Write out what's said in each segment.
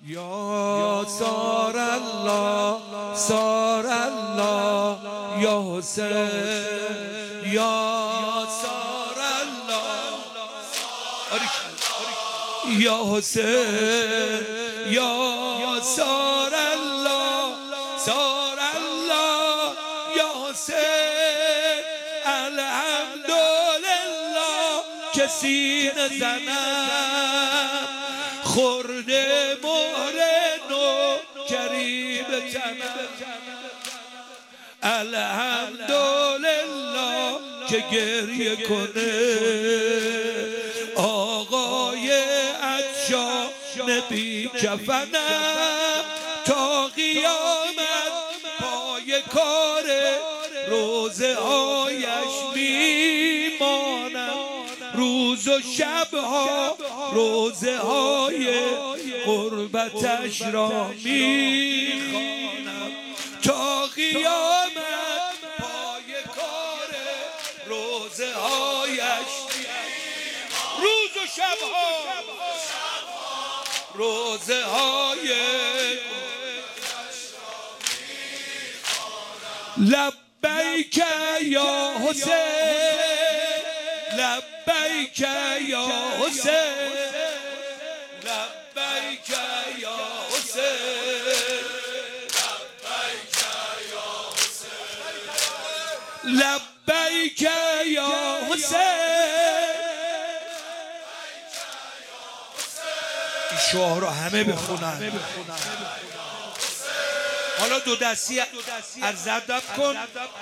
یا سار الله سار الله یا حسین یا سار الله یا حسین یا سار الله سار الله یا حسین الحمدلله که سینه زنم خورده مهر نو کریم تنم الحمدلله که گریه کنه آقای عطشان بی کفنم تا قیامت پای کار روزه هایش میمانم روز و شبها روزه های قربتش را میخوانم تا قیامت پای کار روزه هایش روز و شبها روزه های لبیک یا حسین لبیک یا حسین لبیک یا حسین لبیک یا حسین این شعر رو همه بخونن. حالا دو دستی از ادب کن.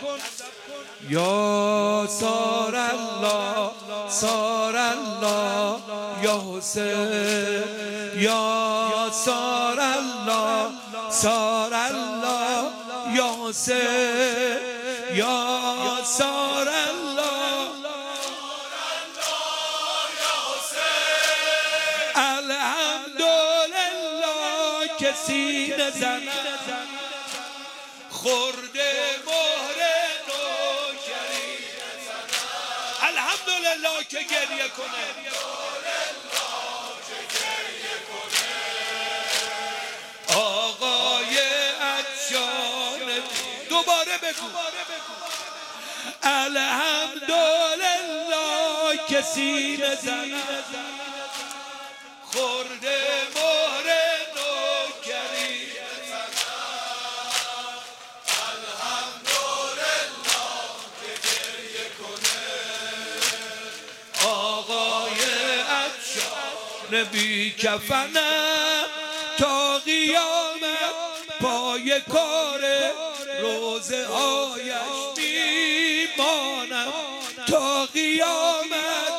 یا سار الله سار الله یا حسین یا سار الله سار الله یا حسین یا سار الله الحمدلله که سینه زنم خورده مهر نوکری الحمدلله که گریه کنه آقای عطشان دوباره بگو الحمدلله که سینه زنم خورده مهر نوکری بی کفنم تا قیامت پای کار روزه هایش میمانم تا قیامت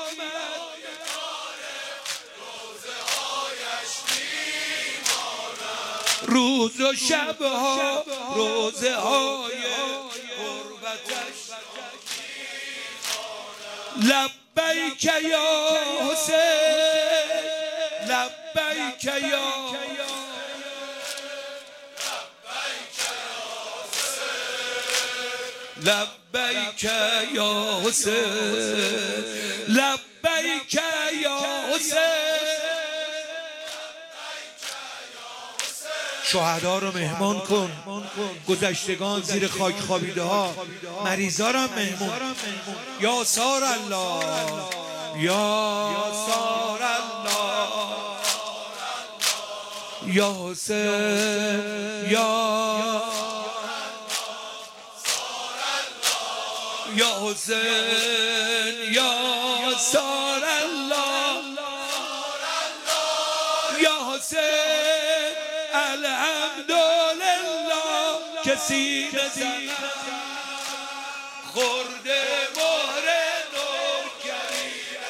روز و شبها روزه های قربتش لبیک یا حسین لبیک یا لبیک یا حسین لبیک یا حسین شهدا رو مهمان کن گذشتگان زیر خاک خوابیده ها مریضا رو مهمون یا سار الله یا سار الله یا حسین یا حسین یا سار الله یا حسین الحمدلله که سینه زنم خورده مهر نوکری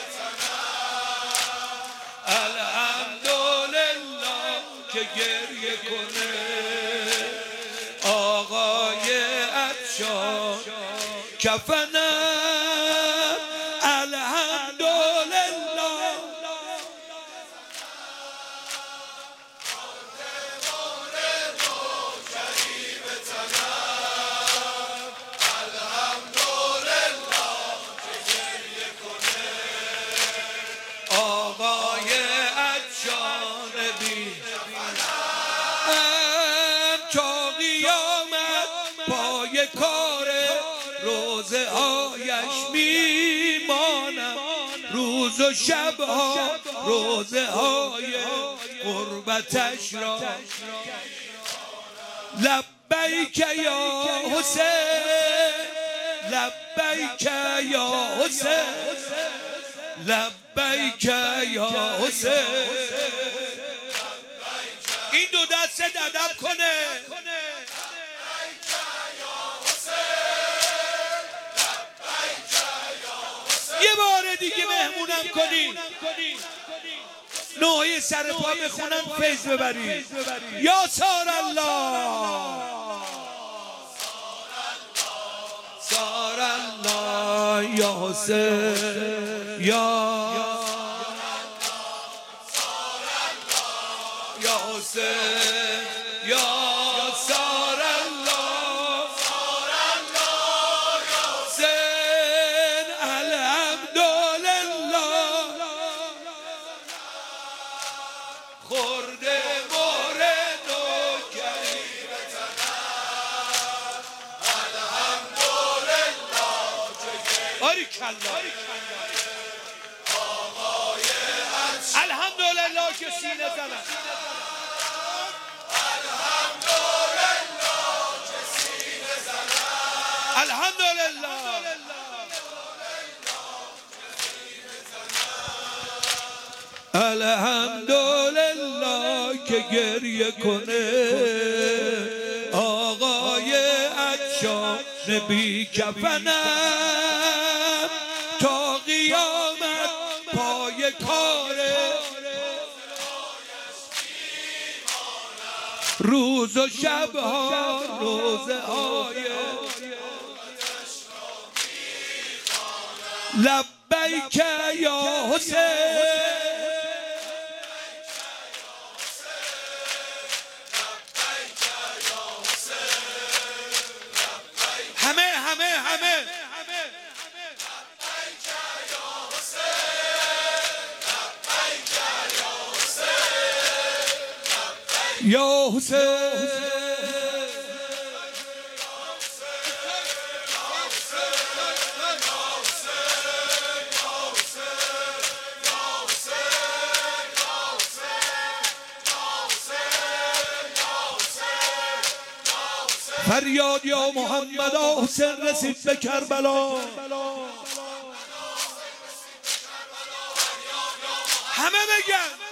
الحمدلله که گریه کنه آقای عطشان کفنم الحمدلله آقای عطشان بی کار روزه هایش میمانم، روز و شبها روزه های قربتش را. لبیک یا حسین، لبیک یا حسین، لبیک یا حسین. این دو دست ادب کنه. یه بار دیگه مهمونم کنی، نوحه سر پا بخونم فیض ببری. یا سار الله، سار الله یا حسین، یا حسین، یا سار الله، سار الله یا حسین. الحمدلله خورده مورد و کریم تنم. الحمدلله باریکالله. الحمدلله که سینه زنم. الحمدلله الحمدلله که گریه کنه آقای عطشان بی کفنم، تا قیامت پای کار روز و شبها روزه های لبیک یا حسین. همه یا حسین. فریاد یا محمد حسین رسید به کربلا. همه بگن